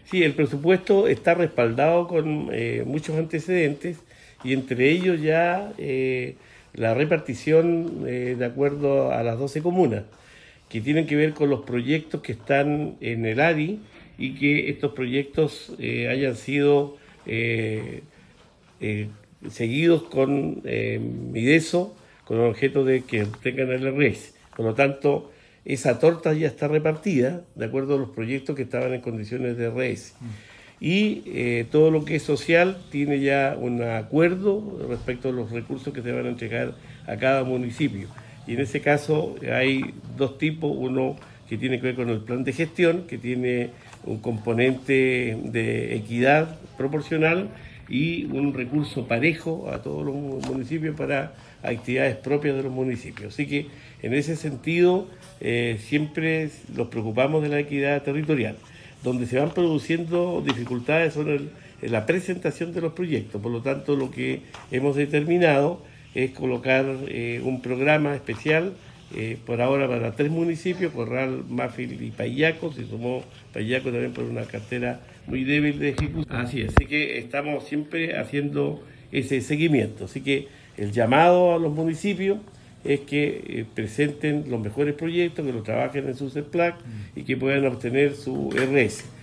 Sí, el presupuesto está respaldado con muchos antecedentes y entre ellos ya la repartición de acuerdo a las 12 comunas, que tienen que ver con los proyectos que están en el ADI y que estos proyectos hayan sido eh, seguidos con Mideso, con el objeto de que tengan el RS. Por lo tanto, esa torta ya está repartida de acuerdo a los proyectos que estaban en condiciones de RS. Y todo lo que es social tiene ya un acuerdo respecto a los recursos que se van a entregar a cada municipio. Y en ese caso hay dos tipos, uno que tiene que ver con el plan de gestión, que tiene un componente de equidad proporcional y un recurso parejo a todos los municipios para actividades propias de los municipios. Así que en ese sentido siempre nos preocupamos de la equidad territorial. Donde se van produciendo dificultades son en la presentación de los proyectos. Por lo tanto, lo que hemos determinado es colocar un programa especial por ahora para 3 municipios, Corral, Mafil y Payaco. Se sumó Payaco también por una cartera muy débil de ejecución. Así que estamos siempre haciendo ese seguimiento. Así que el llamado a los municipios es que presenten los mejores proyectos, que los trabajen en su CEPLAC y que puedan obtener su RS.